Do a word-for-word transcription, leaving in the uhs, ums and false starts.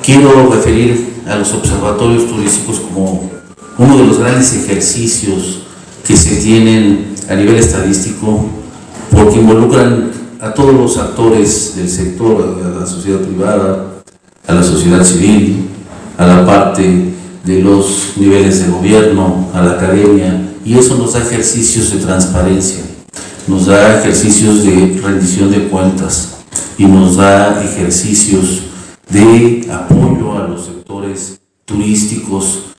quiero referir a los observatorios turísticos como uno de los grandes ejercicios que se tienen a nivel estadístico, porque involucran a todos los actores del sector, a la sociedad privada, a la sociedad civil, a la parte de los niveles de gobierno, a la academia, y eso nos da ejercicios de transparencia, nos da ejercicios de rendición de cuentas y nos da ejercicios de apoyo a los sectores turísticos